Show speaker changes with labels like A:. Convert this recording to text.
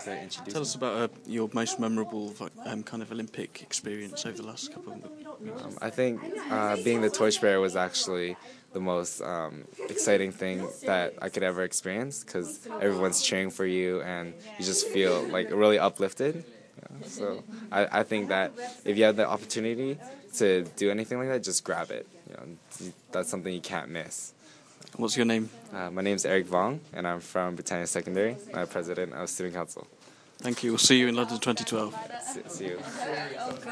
A: to introduce
B: Tell
A: me.
B: us about your most memorable kind of Olympic experience over the last couple of weeks.
A: I think being the torchbearer was actually the most exciting thing that I could ever experience because everyone's cheering for you and you just feel like really uplifted. So I think that if you have the opportunity to do anything like that, just grab it. That's something you can't miss.
B: What's your name?
A: My name's Eric Vong, and I'm from Britannia Secondary. I'm president of Student Council.
B: Thank you. We'll see you in London 2012.
A: See you.